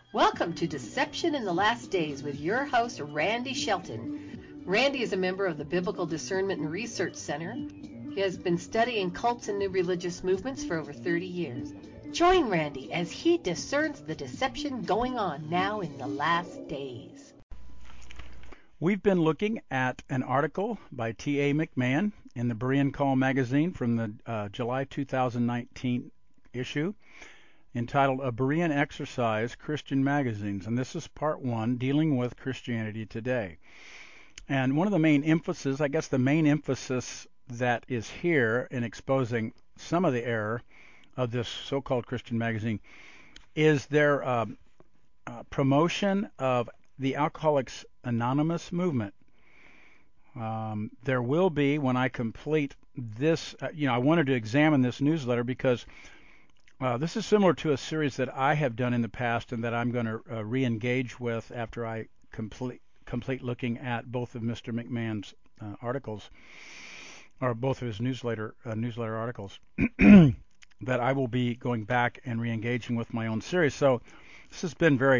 Welcome to Deception in the Last Days with your host, Randy Shelton. Randy is a member of the Biblical Discernment and Research Center. He has been studying cults and new religious movements for over 30 years. Join Randy as he discerns the deception going on now in the last days. We've been looking at an article by T.A. McMahon in the Berean Call magazine from the July 2019 issue entitled A Berean Exercise, Christian Magazines. And this is part one, dealing with Christianity today. And one of the main emphasis, I guess the main emphasis that is here in exposing some of the error of this so-called Christian magazine is their promotion of the Alcoholics Anonymous movement. There will be, when I complete this, I wanted to examine this newsletter because this is similar to a series that I have done in the past and that I'm going to re-engage with after I complete looking at both of Mr. McMahon's articles, or both of his newsletter articles, that I will be going back and re-engaging with my own series. So this has been very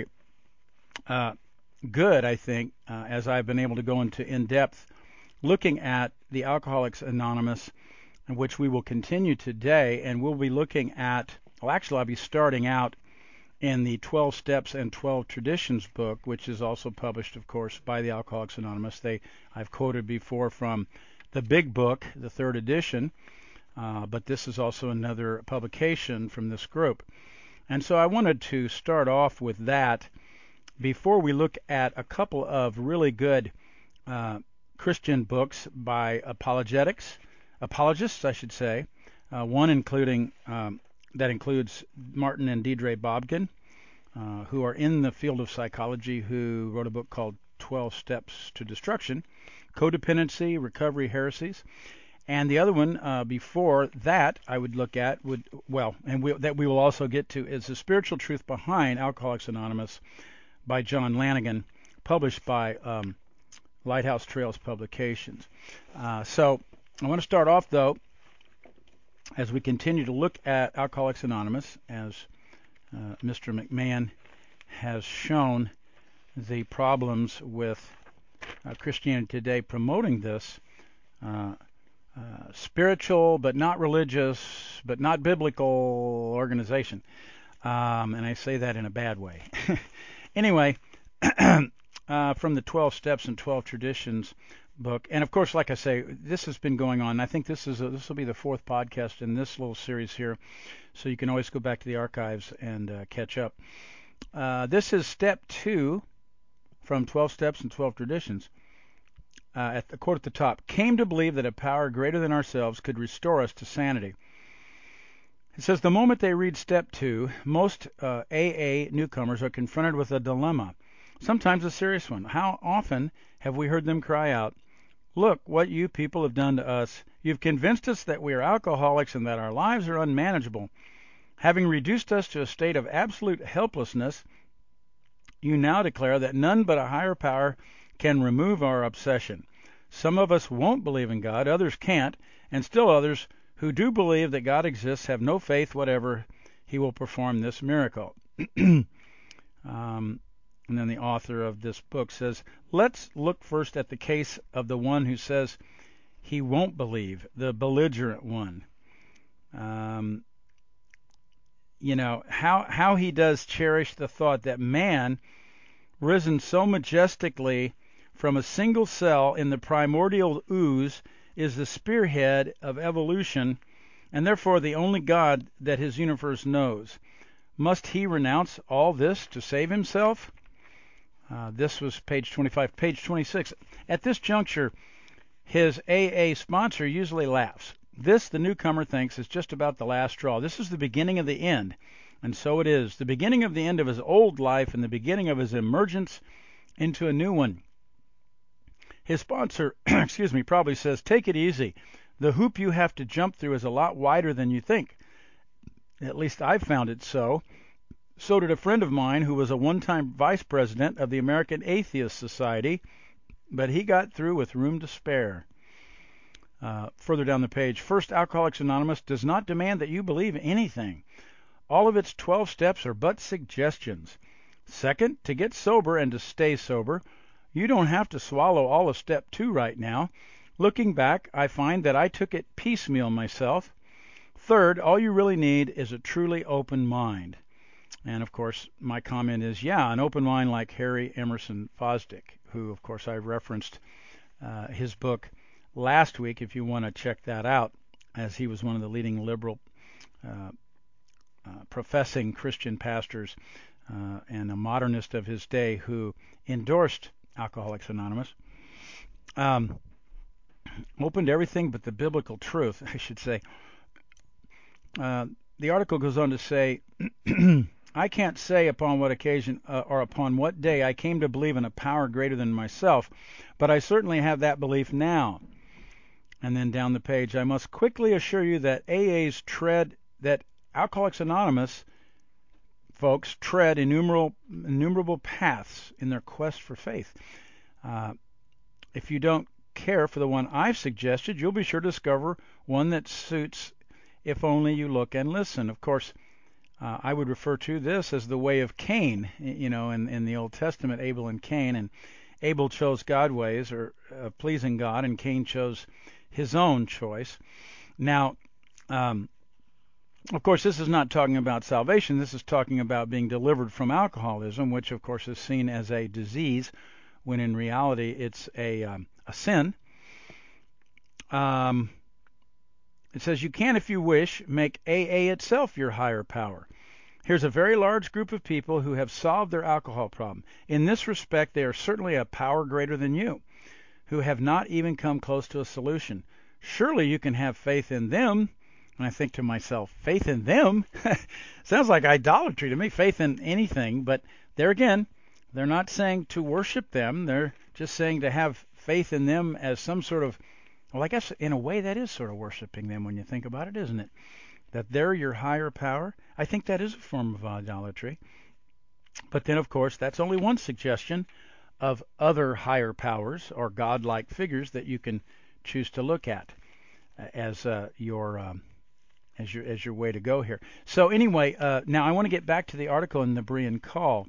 good, I think, as I've been able to go into in-depth looking at the Alcoholics Anonymous, which we will continue today, and we'll be looking at, well, actually I'll be starting out in the 12 Steps and 12 Traditions book, which is also published, of course, by the Alcoholics Anonymous. I've quoted before from the big book, the third edition, but this is also another publication from this group. And so I wanted to start off with that before we look at a couple of really good Christian books by apologists, I should say. One that includes Martin and Deidre Bobkin, who are in the field of psychology, who wrote a book called 12 Steps to Destruction, Codependency, Recovery, Heresies. And the other one before that I would look at that we will also get to is The Spiritual Truth Behind Alcoholics Anonymous by John Lanigan, published by Lighthouse Trails Publications. So I want to start off, though, as we continue to look at Alcoholics Anonymous, as Mr. McMahon has shown the problems with Christianity Today promoting this spiritual but not religious but not biblical organization. And I say that in a bad way. Anyway, from the 12 Steps and 12 Traditions book, and of course, like I say, this has been going on. I think this will be the fourth podcast in this little series here, so you can always go back to the archives and catch up. This is step 2 from 12 Steps and 12 Traditions. At the quote at the top, came to believe that a power greater than ourselves could restore us to sanity. It says, the moment they read step 2, most AA newcomers are confronted with a dilemma, sometimes a serious one. How often have we heard them cry out, look what you people have done to us. You've convinced us that we are alcoholics and that our lives are unmanageable. Having reduced us to a state of absolute helplessness, you now declare that none but a higher power can remove our obsession. Some of us won't believe in God, others can't, and still others who do believe that God exists have no faith whatever he will perform this miracle. And then the author of this book says, let's look first at the case of the one who says he won't believe, the belligerent one. How he does cherish the thought that man, risen so majestically from a single cell in the primordial ooze, is the spearhead of evolution, and therefore the only God that his universe knows. Must he renounce all this to save himself? This was page 25. Page 26. At this juncture, his AA sponsor usually laughs. This, the newcomer thinks, is just about the last straw. This is the beginning of the end. And so it is. The beginning of the end of his old life and the beginning of his emergence into a new one. His sponsor, probably says, take it easy. The hoop you have to jump through is a lot wider than you think. At least I've found it so. So did a friend of mine who was a one-time vice president of the American Atheist Society, but he got through with room to spare. Further down the page, First Alcoholics Anonymous does not demand that you believe anything. All of its 12 steps are but suggestions. Second, to get sober and to stay sober, you don't have to swallow all of step 2 right now. Looking back, I find that I took it piecemeal myself. Third, all you really need is a truly open mind. And of course, my comment is, yeah, an open mind like Harry Emerson Fosdick, who, of course, I referenced his book last week, if you want to check that out, as he was one of the leading liberal professing Christian pastors and a modernist of his day who endorsed Alcoholics Anonymous. Opened everything but the biblical truth, I should say. The article goes on to say, I can't say upon what occasion or upon what day I came to believe in a power greater than myself, but I certainly have that belief now. And then down the page, I must quickly assure you that that Alcoholics Anonymous folks tread innumerable paths in their quest for faith. If you don't care for the one I've suggested, you'll be sure to discover one that suits if only you look and listen. Of course, I would refer to this as the way of Cain, in the Old Testament, Abel and Cain. And Abel chose God's ways, or pleasing God, and Cain chose his own choice. Now, of course, this is not talking about salvation. This is talking about being delivered from alcoholism, which, of course, is seen as a disease, when in reality it's a sin. It says, you can, if you wish, make AA itself your higher power. Here's a very large group of people who have solved their alcohol problem. In this respect, they are certainly a power greater than you, who have not even come close to a solution. Surely you can have faith in them. And I think to myself, faith in them? Sounds like idolatry to me, faith in anything. But there again, they're not saying to worship them. They're just saying to have faith in them as some sort of, well, I guess in a way that is sort of worshiping them when you think about it, isn't it? That they're your higher power. I think that is a form of idolatry. But then, of course, that's only one suggestion of other higher powers or godlike figures that you can choose to look at as your way to go here. So anyway, now I want to get back to the article in the Berean Call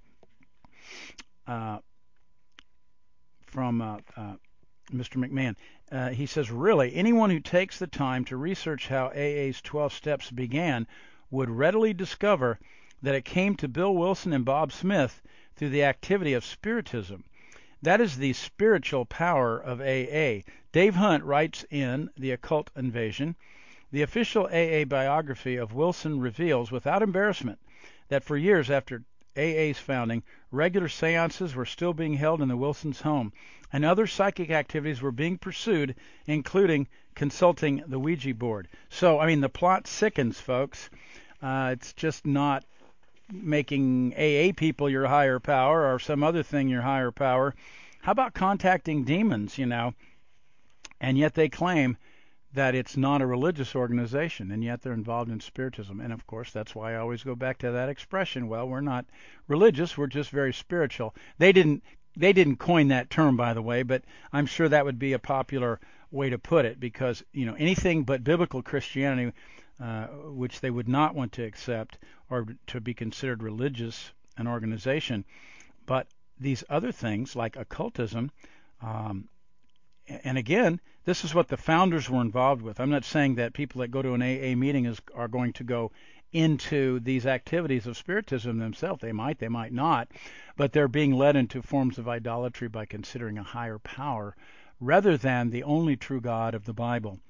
from Mr. McMahon. He says, really, anyone who takes the time to research how AA's 12 steps began would readily discover that it came to Bill Wilson and Bob Smith through the activity of Spiritism. That is the spiritual power of AA. Dave Hunt writes in The Occult Invasion, the official AA biography of Wilson reveals without embarrassment that for years after AA's founding, regular seances were still being held in the Wilsons' home, and other psychic activities were being pursued, including consulting the Ouija board. So, I mean, the plot sickens, folks. It's just not making AA people your higher power or some other thing your higher power. How about contacting demons, And yet they claim that it's not a religious organization, and yet they're involved in Spiritism. And, of course, that's why I always go back to that expression. Well, we're not religious. We're just very spiritual. They didn't coin that term, by the way, but I'm sure that would be a popular way to put it because, anything but biblical Christianity, which they would not want to accept or to be considered religious, an organization. But these other things like occultism, and again, this is what the founders were involved with. I'm not saying that people that go to an AA meeting are going to go into these activities of Spiritism themselves. They might not, but they're being led into forms of idolatry by considering a higher power rather than the only true God of the Bible.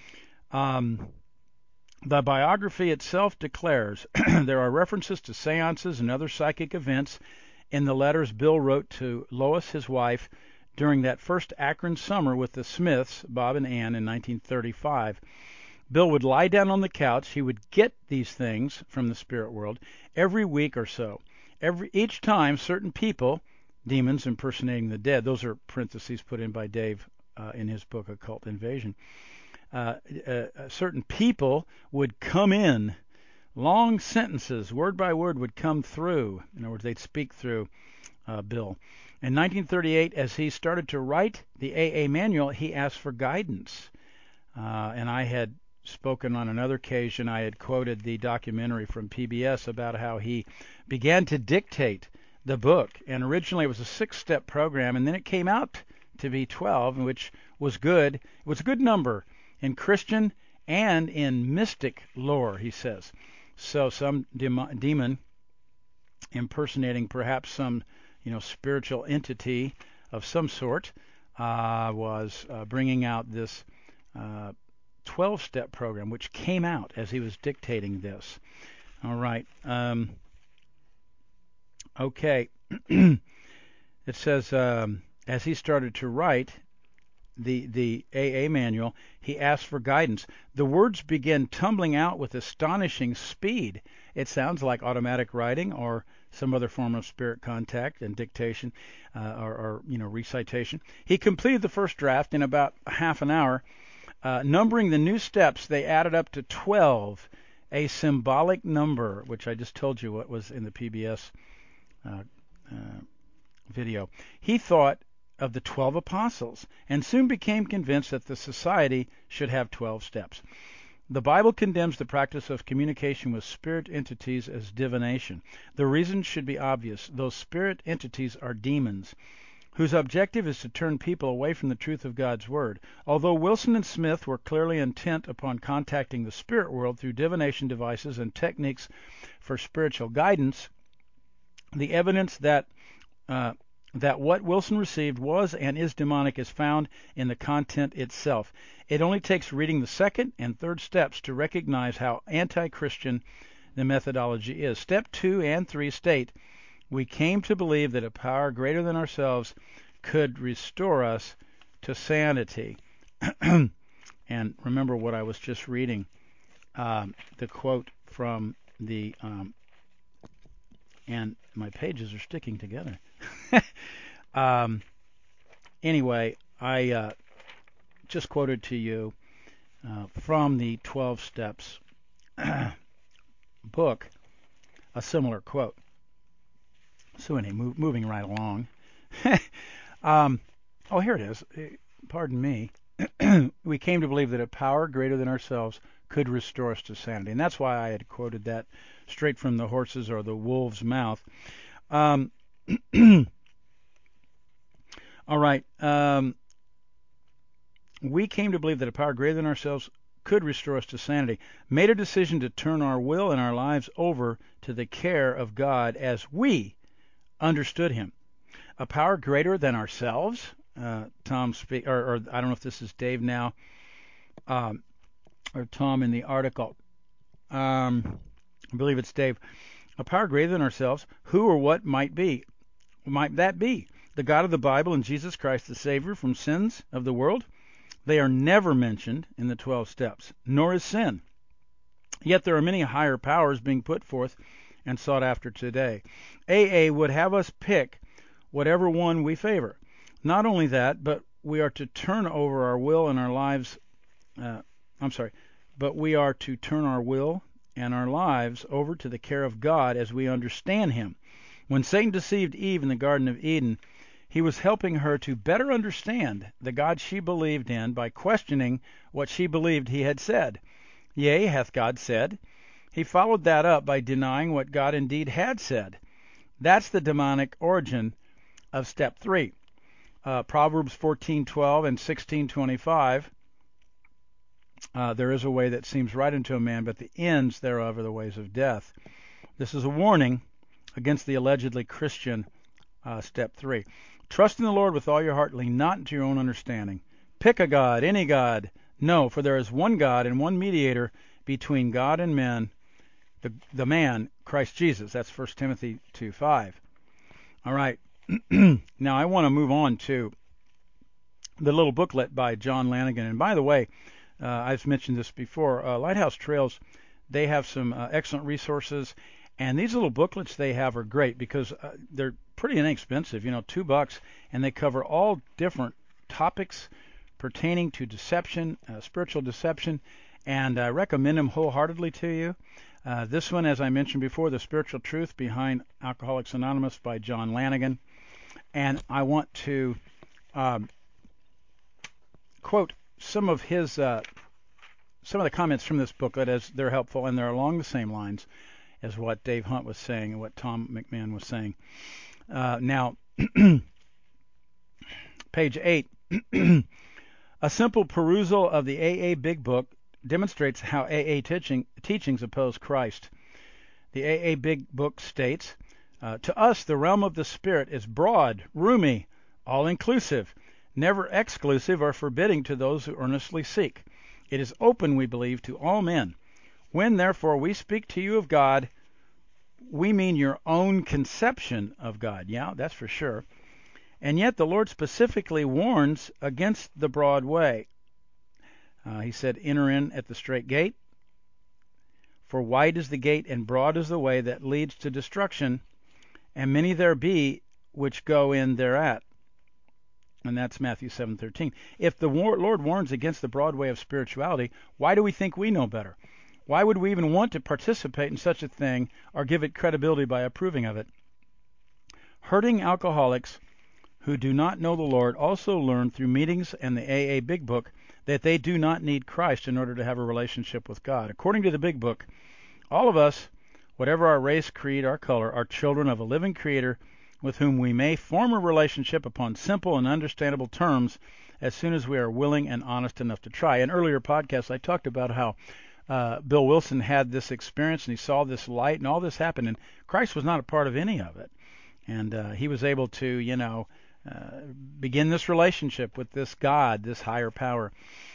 The biography itself declares there are references to seances and other psychic events in the letters Bill wrote to Lois, his wife, during that first Akron summer with the Smiths, Bob and Ann, in 1935. Bill would lie down on the couch. He would get these things from the spirit world every week or so. Each time, certain people, demons impersonating the dead, those are parentheses put in by Dave in his book, Occult Invasion. Certain people would come in. Long sentences, word by word, would come through. In other words, they'd speak through Bill. In 1938, as he started to write the AA manual, he asked for guidance. And I had spoken on another occasion, I had quoted the documentary from PBS about how he began to dictate the book. And originally it was a 6-step program, and then it came out to be 12, which was good. It was a good number in Christian and in mystic lore, he says. So some demon impersonating perhaps some, spiritual entity of some sort was bringing out this 12-step program, which came out as he was dictating this. All right. Okay. It says, as he started to write the AA manual, he asked for guidance. The words began tumbling out with astonishing speed. It sounds like automatic writing or some other form of spirit contact and dictation or recitation. He completed the first draft in about half an hour. Numbering the new steps, they added up to 12, a symbolic number, which I just told you what was in the PBS video. He thought of the 12 apostles and soon became convinced that the society should have 12 steps. The Bible condemns the practice of communication with spirit entities as divination. The reason should be obvious. Those spirit entities are demons, whose objective is to turn people away from the truth of God's Word. Although Wilson and Smith were clearly intent upon contacting the spirit world through divination devices and techniques for spiritual guidance, the evidence that what Wilson received was and is demonic is found in the content itself. It only takes reading the second and third steps to recognize how anti-Christian the methodology is. Step 2 and 3 state, we came to believe that a power greater than ourselves could restore us to sanity. And remember what I was just reading, the quote from the, and my pages are sticking together. Anyway, I just quoted to you from the 12 Steps book a similar quote. So anyway, moving right along. Here it is. Pardon me. We came to believe that a power greater than ourselves could restore us to sanity. And that's why I had quoted that straight from the horse's or the wolf's mouth. All right. We came to believe that a power greater than ourselves could restore us to sanity. Made a decision to turn our will and our lives over to the care of God as we understood Him. A power greater than ourselves. Tom speak, or I don't know if this is Dave now, or Tom in the article. I believe it's Dave. A power greater than ourselves. Who or what might that be? The God of the Bible and Jesus Christ, the Savior from sins of the world? They are never mentioned in the 12 steps, nor is sin. Yet there are many higher powers being put forth and sought after today. AA would have us pick whatever one we favor. Not only that, but we are to turn over our will and our lives. But we are to turn our will and our lives over to the care of God as we understand Him. When Satan deceived Eve in the Garden of Eden, he was helping her to better understand the God she believed in by questioning what she believed He had said. Yea, hath God said. He followed that up by denying what God indeed had said. That's the demonic origin of step 3. Proverbs 14:12 and 16:25. There is a way that seems right unto a man, but the ends thereof are the ways of death. This is a warning against the allegedly Christian step 3. Trust in the Lord with all your heart, lean not into your own understanding. Pick a God, any God. No, for there is one God and one mediator between God and men, the man, Christ Jesus. That's 1 Timothy 2:5. All right. Now I want to move on to the little booklet by John Lanigan. And by the way, I've mentioned this before. Lighthouse Trails, they have some excellent resources. And these little booklets they have are great because they're pretty inexpensive, $2, and they cover all different topics pertaining to deception, spiritual deception, and I recommend them wholeheartedly to you. This one, as I mentioned before, The Spiritual Truth Behind Alcoholics Anonymous by John Lanigan. And I want to quote some of the comments from this booklet as they're helpful, and they're along the same lines as what Dave Hunt was saying and what Tom McMahon was saying. Now, page 8. A simple perusal of the AA Big Book demonstrates how AA teachings oppose Christ. The AA Big Book states, to us the realm of the Spirit is broad, roomy, all-inclusive, never exclusive or forbidding to those who earnestly seek. It is open, we believe, to all men. When, therefore, we speak to you of God, we mean your own conception of God. Yeah, that's for sure. And yet the Lord specifically warns against the broad way. He said, enter in at the straight gate. For wide is the gate and broad is the way that leads to destruction, and many there be which go in thereat. And that's Matthew 7:13. If the Lord warns against the broad way of spirituality, why do we think we know better? Why would we even want to participate in such a thing or give it credibility by approving of it? Hurting alcoholics who do not know the Lord also learn through meetings and the AA Big Book that they do not need Christ in order to have a relationship with God. According to the Big Book, all of us, whatever our race, creed, or color, are children of a living Creator with whom we may form a relationship upon simple and understandable terms as soon as we are willing and honest enough to try. In earlier podcasts, I talked about how Bill Wilson had this experience and he saw this light and all this happened, and Christ was not a part of any of it. And he was able to, begin this relationship with this God, this higher power.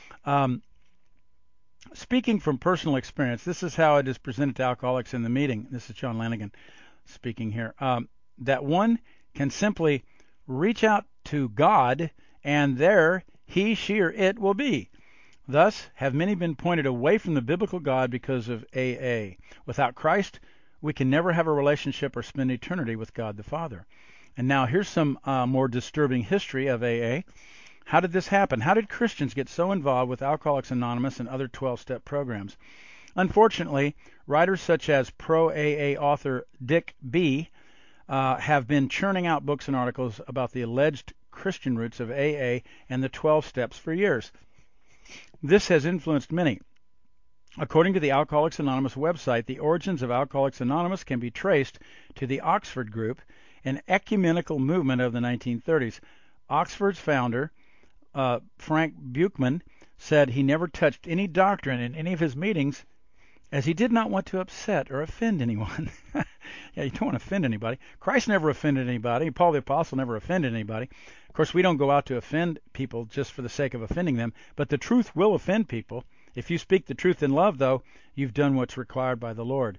Speaking from personal experience, this is how it is presented to alcoholics in the meeting. This is John Lanigan speaking here. That one can simply reach out to God, and there he, she, or it will be. Thus have many been pointed away from the biblical God because of AA. Without Christ, we can never have a relationship or spend eternity with God the Father. And now here's some more disturbing history of AA. How did this happen? How did Christians get so involved with Alcoholics Anonymous and other 12-step programs? Unfortunately, writers such as pro-AA author Dick B. have been churning out books and articles about the alleged Christian roots of AA and the 12 steps for years. This has influenced many. According to the Alcoholics Anonymous website, the origins of Alcoholics Anonymous can be traced to the Oxford Group, an ecumenical movement of the 1930s. Oxford's founder, Frank Buchman, said he never touched any doctrine in any of his meetings as he did not want to upset or offend anyone. Yeah, you don't want to offend anybody. Christ never offended anybody. Paul the Apostle never offended anybody. Of course, we don't go out to offend people just for the sake of offending them, but the truth will offend people. If you speak the truth in love, though, you've done what's required by the Lord.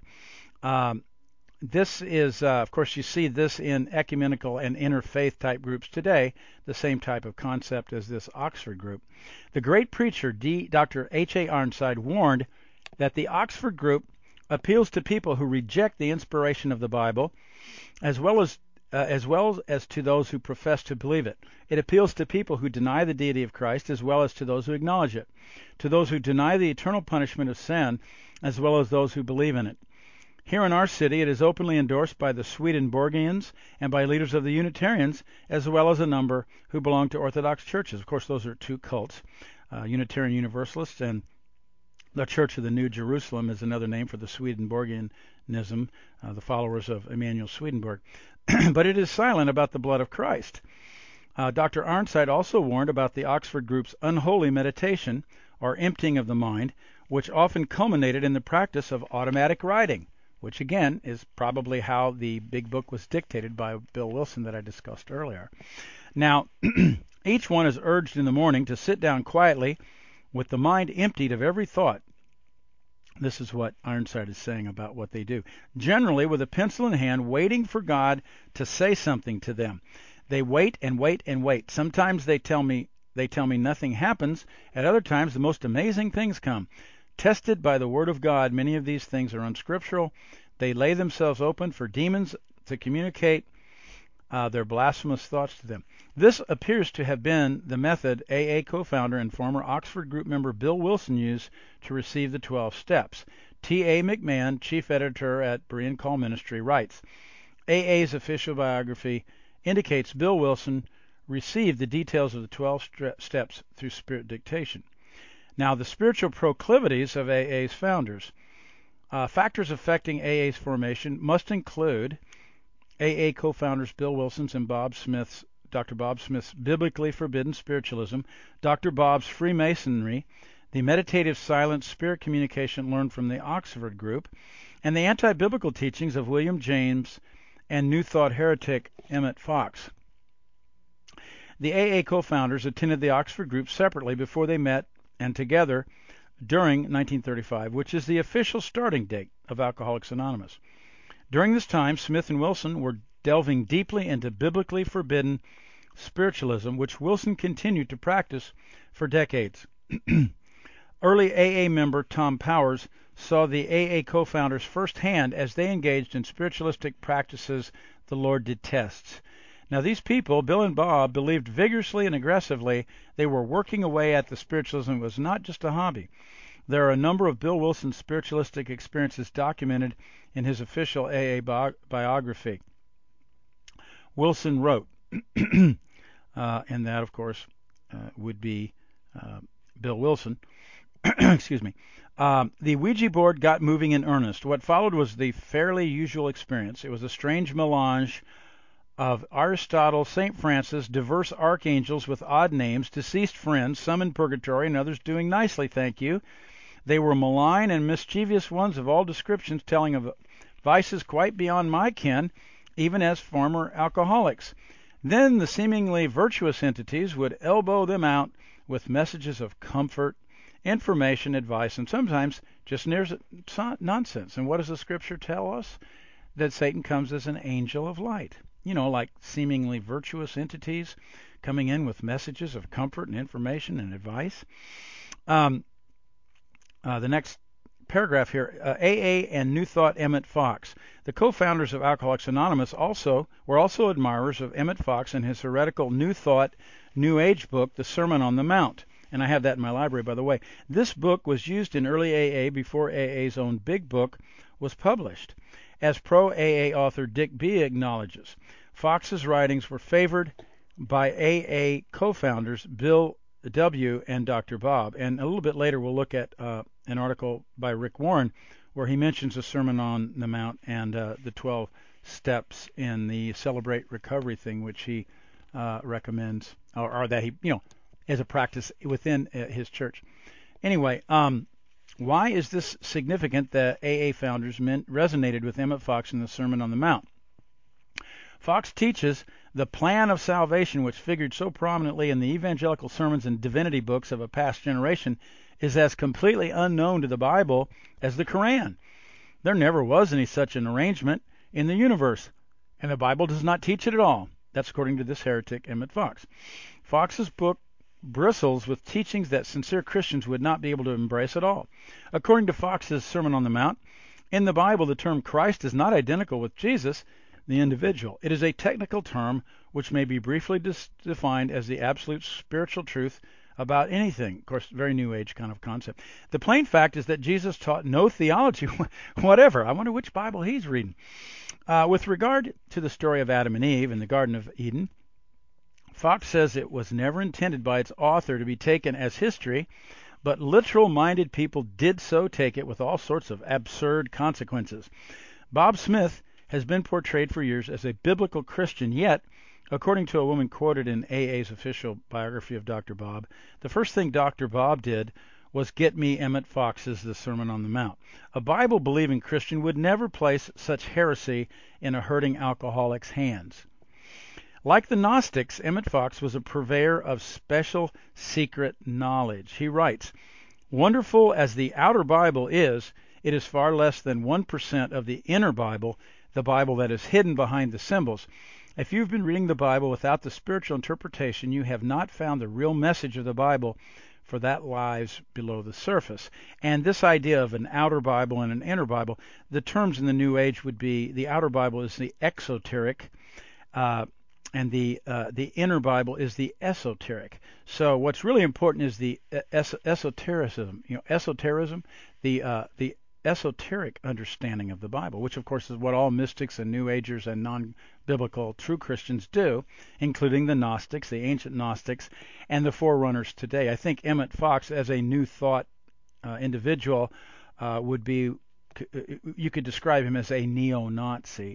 This is, of course, you see this in ecumenical and interfaith type groups today, the same type of concept as this Oxford group. The great preacher, Dr. H.A. Ironside, warned that the Oxford group appeals to people who reject the inspiration of the Bible, as well as to those who profess to believe it. It appeals to people who deny the deity of Christ, as well as to those who acknowledge it, to those who deny the eternal punishment of sin, as well as those who believe in it. Here in our city, it is openly endorsed by the Swedenborgians and by leaders of the Unitarians, as well as a number who belong to Orthodox churches. Of course, those are two cults, Unitarian Universalists, and the Church of the New Jerusalem is another name for the Swedenborgianism, the followers of Emanuel Swedenborg. But it is silent about the blood of Christ. Dr. Ironside also warned about the Oxford group's unholy meditation, or emptying of the mind, which often culminated in the practice of automatic writing, which again is probably how the Big Book was dictated by Bill Wilson that I discussed earlier. Now, each one is urged in the morning to sit down quietly with the mind emptied of every thought. This is what Ironside is saying about what they do. Generally with a pencil in hand, waiting for God to say something to them. They wait and wait and wait. Sometimes they tell me nothing happens. At other times, the most amazing things come. Tested by the Word of God, many of these things are unscriptural. They lay themselves open for demons to communicate their blasphemous thoughts to them. This appears to have been the method AA co-founder and former Oxford group member Bill Wilson used to receive the 12 steps. T.A. McMahon, chief editor at Berean Call Ministry, writes, AA's official biography indicates Bill Wilson received the details of the 12 steps through spirit dictation. Now, the spiritual proclivities of AA's founders. Factors affecting AA's formation must include AA co-founders Bill Wilson's and Dr. Bob Smith's Biblically Forbidden Spiritualism, Dr. Bob's Freemasonry, the meditative silent spirit communication learned from the Oxford Group, and the anti-biblical teachings of William James and New Thought heretic Emmett Fox. The AA co-founders attended the Oxford Group separately before they met and together during 1935, which is the official starting date of Alcoholics Anonymous. During this time, Smith and Wilson were delving deeply into biblically forbidden spiritualism, which Wilson continued to practice for decades. Early AA member Tom Powers saw the AA co-founders firsthand as they engaged in spiritualistic practices the Lord detests. Now, these people, Bill and Bob, believed vigorously and aggressively they were working away at the spiritualism. It was not just a hobby. There are a number of Bill Wilson's spiritualistic experiences documented in his official AA biography. Wilson wrote, and that, of course, would be Bill Wilson. Excuse me. The Ouija board got moving in earnest. What followed was the fairly usual experience. It was a strange melange of Aristotle, St. Francis, diverse archangels with odd names, deceased friends, some in purgatory and others doing nicely, thank you. They were malign and mischievous ones of all descriptions, telling of vices quite beyond my ken, even as former alcoholics. Then the seemingly virtuous entities would elbow them out with messages of comfort, information, advice, and sometimes just near nonsense. And what does the scripture tell us? That Satan comes as an angel of light. You know, like seemingly virtuous entities coming in with messages of comfort and information and advice. The next paragraph here, AA and New Thought Emmett Fox. The co-founders of Alcoholics Anonymous were also admirers of Emmett Fox and his heretical New Thought, New Age book, The Sermon on the Mount. And I have that in my library, by the way. This book was used in early AA before AA's own big book was published. As pro-AA author Dick B. acknowledges, Fox's writings were favored by AA co-founders Bill W. and Dr. Bob. And a little bit later we'll look at an article by Rick Warren where he mentions the Sermon on the Mount and the 12 steps in the Celebrate Recovery thing, which he recommends, or that he, as a practice within his church. Anyway, why is this significant that AA founders resonated with Emmett Fox in the Sermon on the Mount? Fox teaches the plan of salvation, which figured so prominently in the evangelical sermons and divinity books of a past generation, is as completely unknown to the Bible as the Quran. There never was any such an arrangement in the universe, and the Bible does not teach it at all. That's according to this heretic, Emmett Fox. Fox's book bristles with teachings that sincere Christians would not be able to embrace at all. According to Fox's Sermon on the Mount, in the Bible the term Christ is not identical with Jesus, the individual. It is a technical term which may be briefly defined as the absolute spiritual truth about anything. Of course, very New Age kind of concept. The plain fact is that Jesus taught no theology whatever. I wonder which Bible he's reading. With regard to the story of Adam and Eve in the Garden of Eden, Fox says it was never intended by its author to be taken as history, but literal-minded people did so take it with all sorts of absurd consequences. Bob Smith has been portrayed for years as a biblical Christian, yet, according to a woman quoted in AA's official biography of Dr. Bob, the first thing Dr. Bob did was get me Emmett Fox's The Sermon on the Mount. A Bible-believing Christian would never place such heresy in a hurting alcoholic's hands. Like the Gnostics, Emmett Fox was a purveyor of special secret knowledge. He writes, "Wonderful as the outer Bible is, it is far less than 1% of the inner Bible, the Bible that is hidden behind the symbols. If you've been reading the Bible without the spiritual interpretation, you have not found the real message of the Bible, for that lies below the surface." And this idea of an outer Bible and an inner Bible, the terms in the New Age would be the outer Bible is the exoteric, and the inner Bible is the esoteric. So what's really important is the esotericism. Esotericism, the esoteric understanding of the Bible, which of course is what all mystics and New Agers and non-biblical true Christians do, including the Gnostics, the ancient Gnostics, and the forerunners today. I think Emmett Fox, as a New Thought individual, would be you could describe him as a neo-Nazi,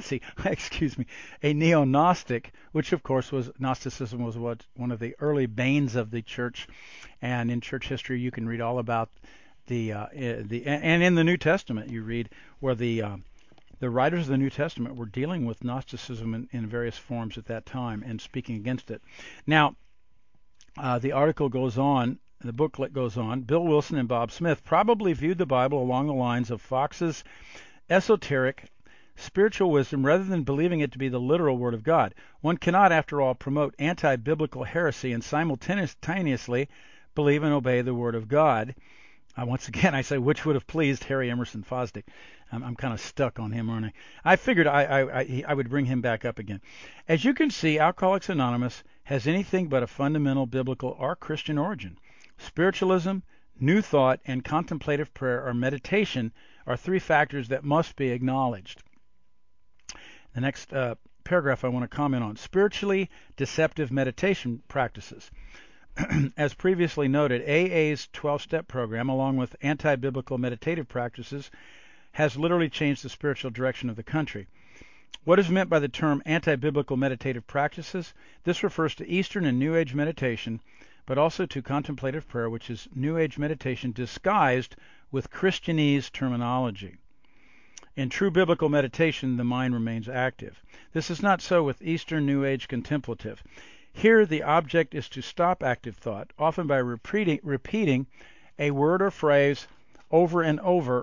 a neo-Gnostic, which of course was Gnosticism was one of the early banes of the church, and in church history you can read all about and in the New Testament you read where the writers of the New Testament were dealing with Gnosticism in various forms at that time and speaking against it. Now, the article goes on. The booklet goes on. Bill Wilson and Bob Smith probably viewed the Bible along the lines of Fox's esoteric spiritual wisdom rather than believing it to be the literal Word of God. One cannot, after all, promote anti-biblical heresy and simultaneously believe and obey the Word of God. Once again, I say, which would have pleased Harry Emerson Fosdick. I'm kind of stuck on him, aren't I? I figured I would bring him back up again. As you can see, Alcoholics Anonymous has anything but a fundamental biblical or Christian origin. Spiritualism, New Thought, and contemplative prayer or meditation are three factors that must be acknowledged. The next paragraph I want to comment on. Spiritually deceptive meditation practices. As previously noted, AA's 12-step program, along with anti-biblical meditative practices, has literally changed the spiritual direction of the country. What is meant by the term anti-biblical meditative practices? This refers to Eastern and New Age meditation, but also to contemplative prayer, which is New Age meditation disguised with Christianese terminology. In true biblical meditation, the mind remains active. This is not so with Eastern New Age contemplative. Here, the object is to stop active thought, often by repeating a word or phrase over and over,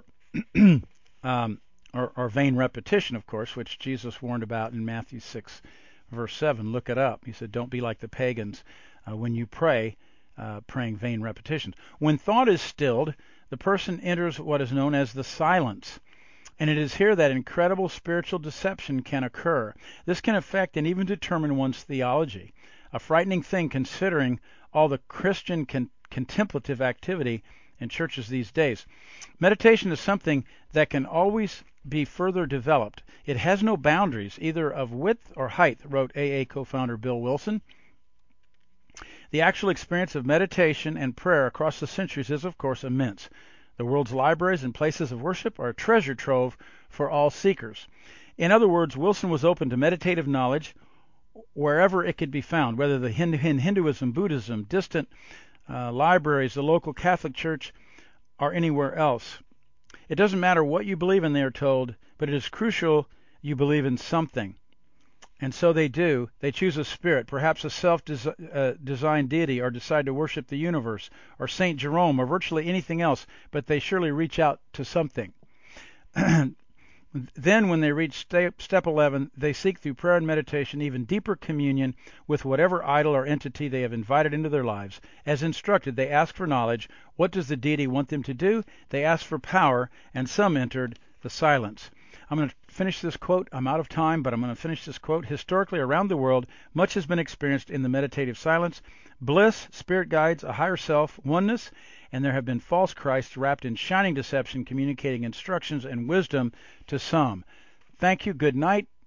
or vain repetition, of course, which Jesus warned about in Matthew 6, verse 7. Look it up. He said, don't be like the pagans when you pray, praying vain repetitions. When thought is stilled, the person enters what is known as the silence. And it is here that incredible spiritual deception can occur. This can affect and even determine one's theology, a frightening thing considering all the Christian contemplative activity in churches these days. Meditation is something that can always be further developed. It has no boundaries, either of width or height, wrote AA co-founder Bill Wilson. The actual experience of meditation and prayer across the centuries is, of course, immense. The world's libraries and places of worship are a treasure trove for all seekers. In other words, Wilson was open to meditative knowledge wherever it could be found, whether in Hinduism, Buddhism, distant libraries, the local Catholic Church, or anywhere else. It doesn't matter what you believe in, they are told, but it is crucial you believe in something. And so they do. They choose a spirit, perhaps a self-designed deity, or decide to worship the universe, or St. Jerome, or virtually anything else, but they surely reach out to something. Then, when they reach step 11, they seek through prayer and meditation even deeper communion with whatever idol or entity they have invited into their lives. As instructed, they ask for knowledge. What does the deity want them to do? They ask for power, and some entered the silence. I'm going to finish this quote. I'm out of time, but I'm going to finish this quote. Historically, around the world, much has been experienced in the meditative silence. Bliss, spirit guides, a higher self, oneness, and there have been false Christs wrapped in shining deception, communicating instructions and wisdom to some. Thank you. Good night.